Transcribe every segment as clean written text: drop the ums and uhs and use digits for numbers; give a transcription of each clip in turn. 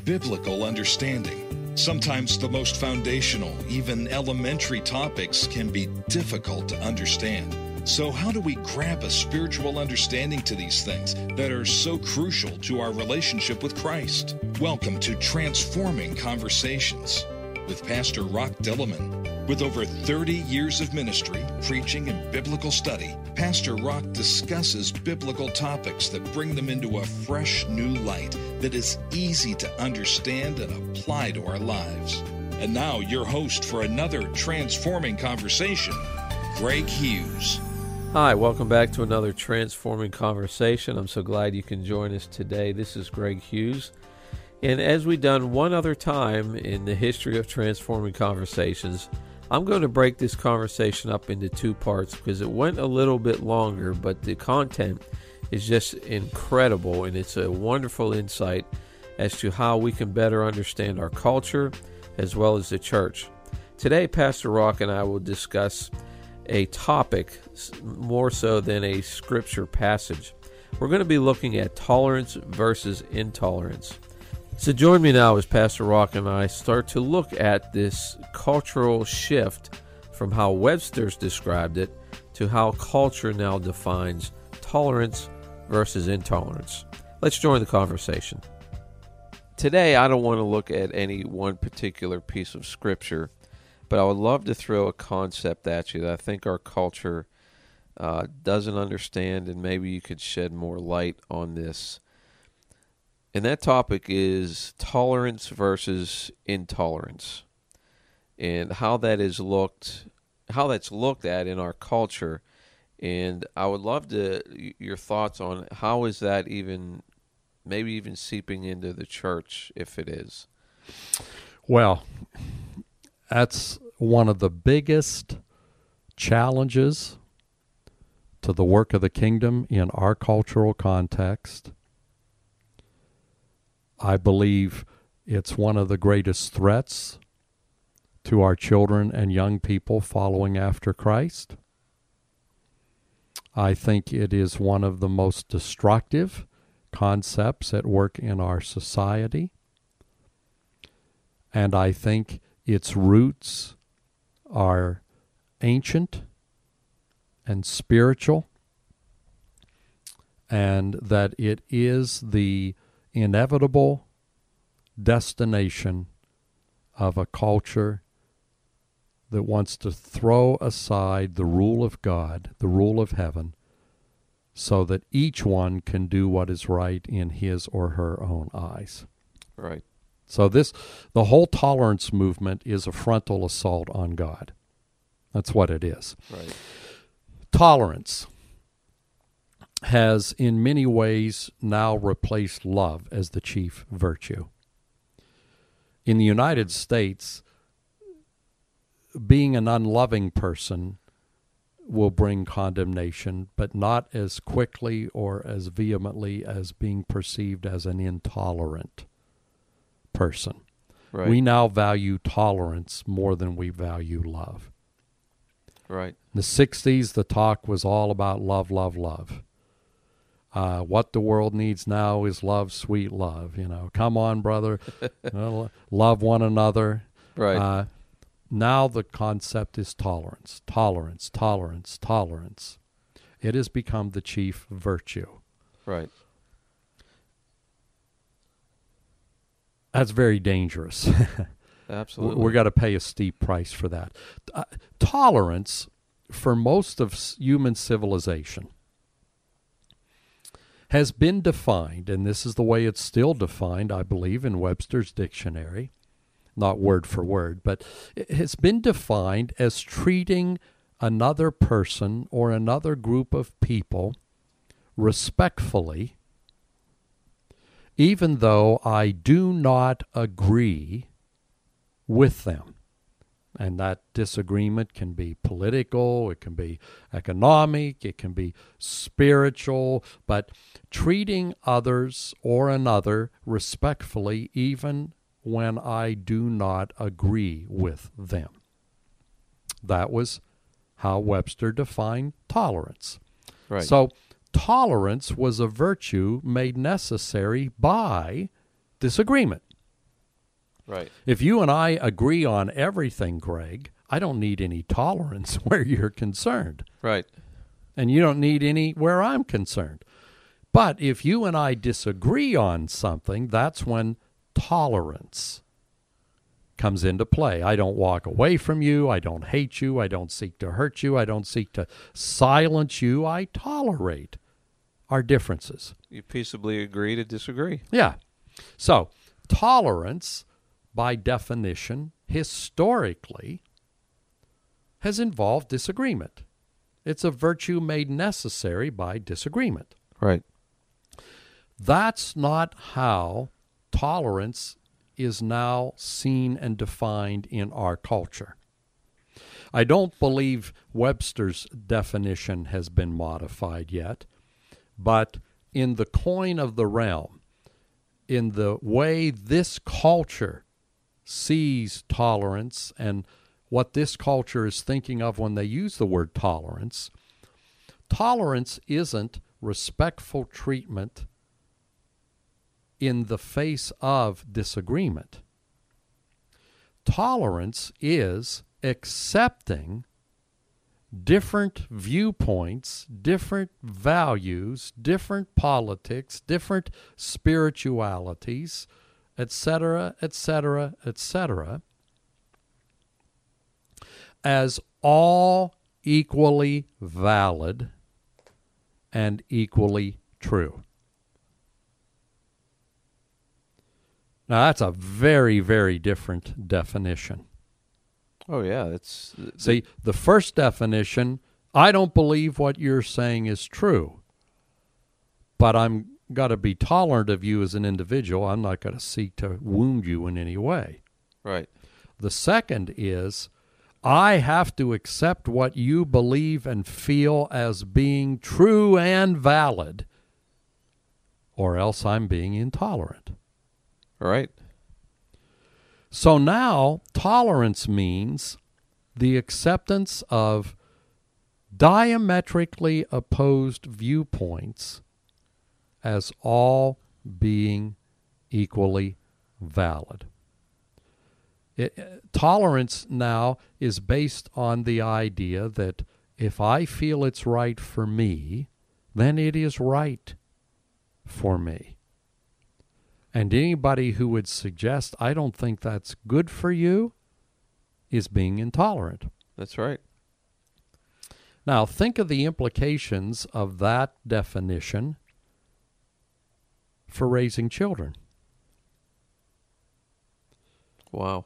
biblical understanding. Sometimes the most foundational, even elementary topics can be difficult to understand. So how do we grab a spiritual understanding to these things that are so crucial to our relationship with Christ? Welcome to Transforming Conversations with Pastor Rock Dillman. With over 30 years of ministry, preaching, and biblical study, Pastor Rock discusses biblical topics that bring them into a fresh new light that is easy to understand and apply to our lives. And now your host for another Transforming Conversation, Greg Hughes. Hi, welcome back to another Transforming Conversation. I'm so glad you can join us today. This is Greg Hughes. And as we've done one other time in the history of Transforming Conversations, I'm going to break this conversation up into two parts because it went a little bit longer, but the content is just incredible, and it's a wonderful insight as to how we can better understand our culture as well as the church. Today, Pastor Rock and I will discuss a topic more so than a scripture passage. We're going to be looking at tolerance versus intolerance. So join me now as Pastor Rock and I start to look at this cultural shift from how Webster's described it to how culture now defines tolerance versus intolerance. Let's join the conversation. Today, I don't want to look at any one particular piece of scripture, but I would love to throw a concept at you that I think our culture doesn't understand, and maybe you could shed more light on this. And that topic is tolerance versus intolerance, and how that's looked at in our culture. And I would love your thoughts on how is that maybe even seeping into the church, if it is. Well, that's one of the biggest challenges to the work of the kingdom in our cultural context. I believe it's one of the greatest threats to our children and young people following after Christ. I think it is one of the most destructive concepts at work in our society. And I think its roots are ancient and spiritual, and that it is the inevitable destination of a culture that wants to throw aside the rule of God, the rule of heaven, so that each one can do what is right in his or her own eyes. Right. So the whole tolerance movement is a frontal assault on God. That's what it is. Right. Tolerance has in many ways now replaced love as the chief virtue. In the United States, being an unloving person will bring condemnation, but not as quickly or as vehemently as being perceived as an intolerant person. Right. We now value tolerance more than we value love. Right. In the 60s, the talk was all about love, love, love. What the world needs now is love, sweet love. Come on, brother. Love one another. Right. Now the concept is tolerance, tolerance, tolerance, tolerance. It has become the chief virtue. Right. That's very dangerous. Absolutely. We're going to pay a steep price for that. Tolerance, for most of human civilization, has been defined, and this is the way it's still defined, I believe, in Webster's dictionary, not word for word, but it has been defined as treating another person or another group of people respectfully, even though I do not agree with them. And that disagreement can be political, it can be economic, it can be spiritual, but treating others or another respectfully even when I do not agree with them. That was how Webster defined tolerance. Right. So tolerance was a virtue made necessary by disagreement. Right. If you and I agree on everything, Greg, I don't need any tolerance where you're concerned. Right. And you don't need any where I'm concerned. But if you and I disagree on something, that's when tolerance comes into play. I don't walk away from you. I don't hate you. I don't seek to hurt you. I don't seek to silence you. I tolerate our differences. You peaceably agree to disagree. Yeah. So tolerance, by definition, historically, has involved disagreement. It's a virtue made necessary by disagreement. Right. That's not how tolerance is now seen and defined in our culture. I don't believe Webster's definition has been modified yet, but in the coin of the realm, in the way this culture sees tolerance and what this culture is thinking of when they use the word tolerance, tolerance isn't respectful treatment in the face of disagreement. Tolerance is accepting different viewpoints, different values, different politics, different spiritualities, etc., etc., etc., as all equally valid and equally true. Now, that's a very, very different definition. Oh, yeah. It's See, the first definition, I don't believe what you're saying is true, but I'm got to be tolerant of you as an individual. I'm not going to seek to wound you in any way. right. The second is, I have to accept what you believe and feel as being true and valid, or else I'm being intolerant. Right. So now tolerance means the acceptance of diametrically opposed viewpoints as all being equally valid. Tolerance now is based on the idea that if I feel it's right for me, then it is right for me. And anybody who would suggest, I don't think that's good for you, is being intolerant. That's right. Now, think of the implications of that definition for raising children. Wow.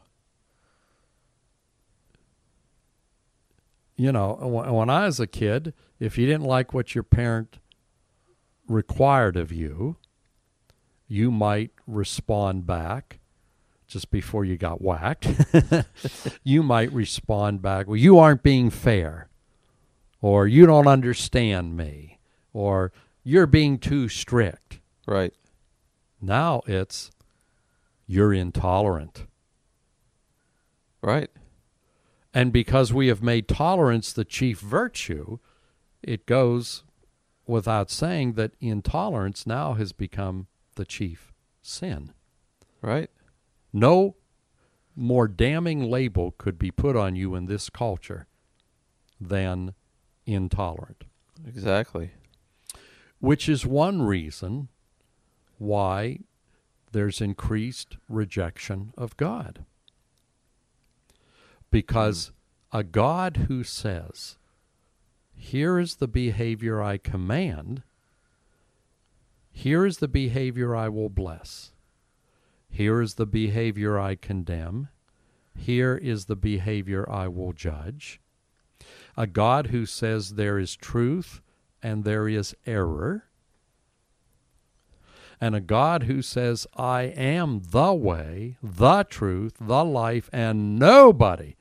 You know, when I was a kid, if you didn't like what your parent required of you, you might respond back just before you got whacked. You might respond back, well, you aren't being fair, or you don't understand me, or you're being too strict. Right. Now it's, you're intolerant. Right. And because we have made tolerance the chief virtue, it goes without saying that intolerance now has become the chief sin. Right. No more damning label could be put on you in this culture than intolerant. Exactly. Which is one reason why there's increased rejection of God. Because a God who says, here is the behavior I command, here is the behavior I will bless, here is the behavior I condemn, here is the behavior I will judge. A God who says there is truth and there is error. And a God who says, I am the way, the truth, the life, and nobody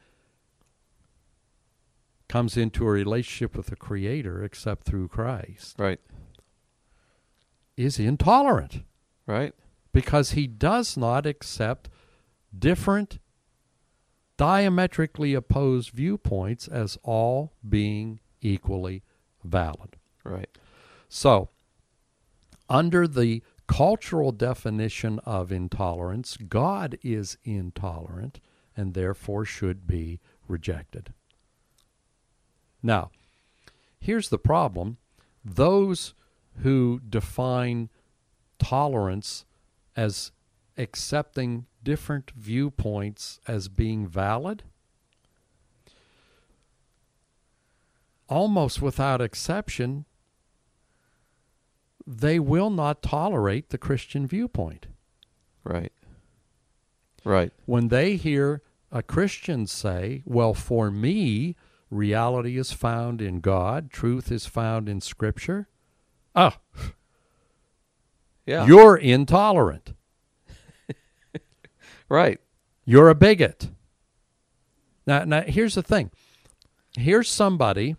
comes into a relationship with the Creator except through Christ, Right. is intolerant. Right. Because he does not accept different, diametrically opposed viewpoints as all being equally valid. Right. So, under the cultural definition of intolerance, God is intolerant and therefore should be rejected. Now, here's the problem. Those who define tolerance as accepting different viewpoints as being valid, almost without exception, they will not tolerate the Christian viewpoint. Right. Right. When they hear a Christian say, well, for me, reality is found in God, truth is found in Scripture, yeah, you're intolerant. right. You're a bigot. Now, here's the thing. Here's somebody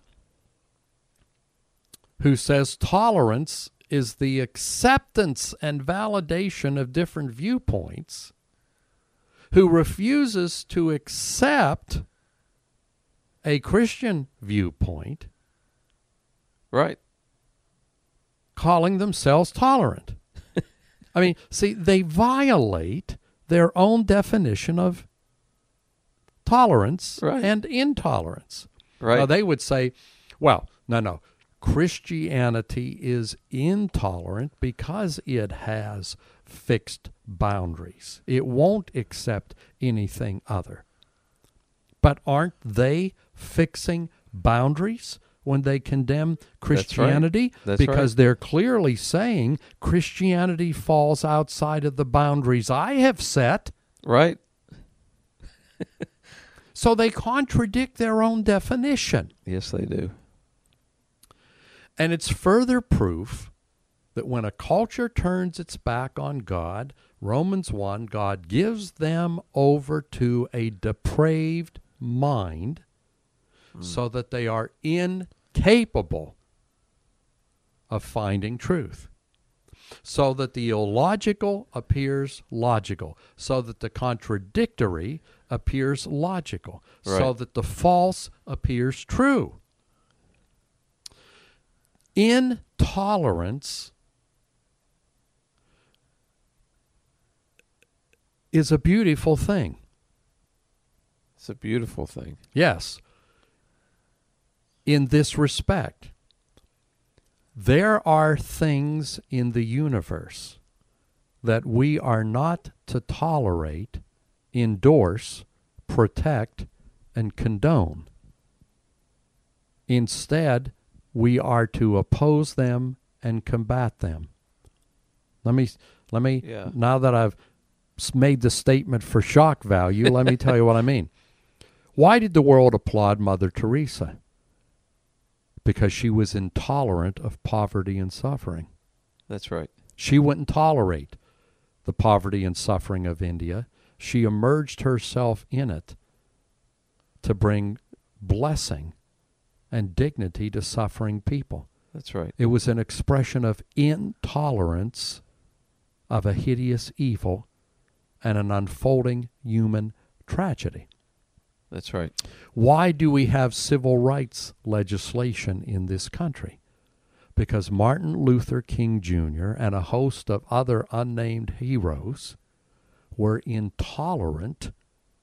who says tolerance is the acceptance and validation of different viewpoints, who refuses to accept a Christian viewpoint, right, calling themselves tolerant. I mean, see, they violate their own definition of tolerance and intolerance. Right. Now, they would say, well, no, Christianity is intolerant because it has fixed boundaries. It won't accept anything other. But aren't they fixing boundaries when they condemn Christianity? That's because they're clearly saying Christianity falls outside of the boundaries I have set. Right. So they contradict their own definition. Yes, they do. And it's further proof that when a culture turns its back on God, Romans 1, God gives them over to a depraved mind so that they are incapable of finding truth. So that the illogical appears logical. So that the contradictory appears logical. Right. So that the false appears true. Intolerance is a beautiful thing. It's a beautiful thing. Yes. In this respect, there are things in the universe that we are not to tolerate, endorse, protect, and condone. Instead, we are to oppose them and combat them. Let me. Now that I've made the statement for shock value, let me tell you what I mean. Why did the world applaud Mother Teresa? Because she was intolerant of poverty and suffering. That's right. She wouldn't tolerate the poverty and suffering of India. She immersed herself in it to bring blessing and dignity to suffering people. That's right. It was an expression of intolerance of a hideous evil and an unfolding human tragedy. That's right. Why do we have civil rights legislation in this country? Because Martin Luther King Jr. and a host of other unnamed heroes were intolerant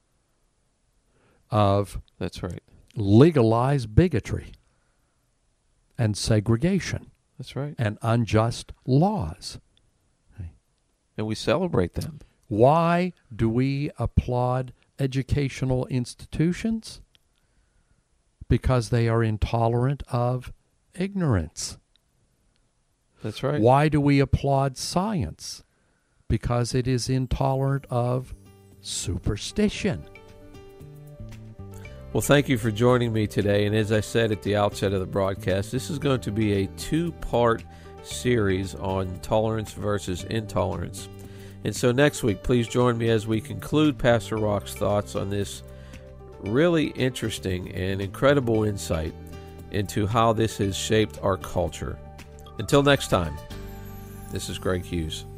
of That's right. legalized bigotry and segregation. That's right. And unjust laws. And we celebrate them. Why do we applaud educational institutions? Because they are intolerant of ignorance. That's right. Why do we applaud science? Because it is intolerant of superstition. Well, thank you for joining me today. And as I said at the outset of the broadcast, this is going to be a two-part series on tolerance versus intolerance. And so next week, please join me as we conclude Pastor Rock's thoughts on this really interesting and incredible insight into how this has shaped our culture. Until next time, this is Greg Hughes.